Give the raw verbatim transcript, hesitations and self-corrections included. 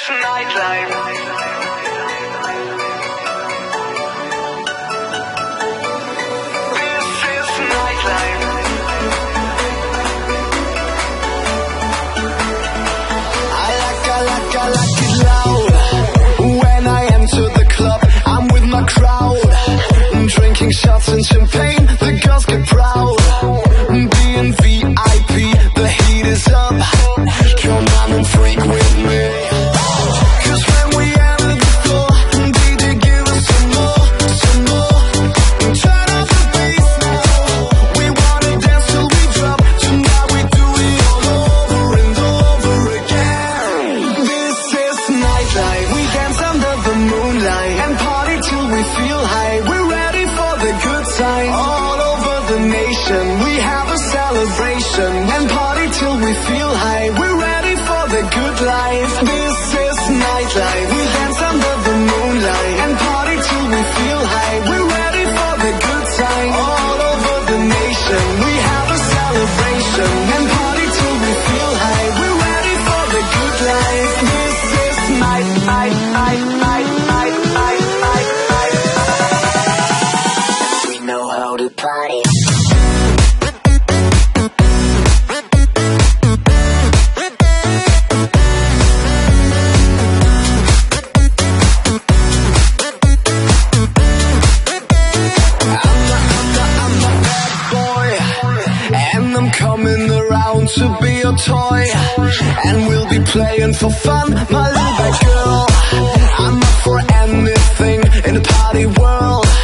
nightlife. Drinking shots and champagne, the girls get proud. Being V I P, the heat is up. Come on and freak with me. Cause when we enter the floor, D J give us some more, some more. Turn off the bass now. We wanna dance till we drop. Tonight we do it all over and over again. This is nightlife. We dance under the moonlight and party till we feel high. We're all over the nation, we have a celebration and party till we feel high. We're ready for the good life. This is nightlife. We dance under the moonlight and party till we feel high. We're ready for the good time. All over the nation, we have a celebration and party till we feel high. We're ready for the good life. This is night, night, night, night, night, night, night, night. We know how to party. Coming around to be your toy, and we'll be playing for fun, my little bad girl. I'm up for anything in the party world.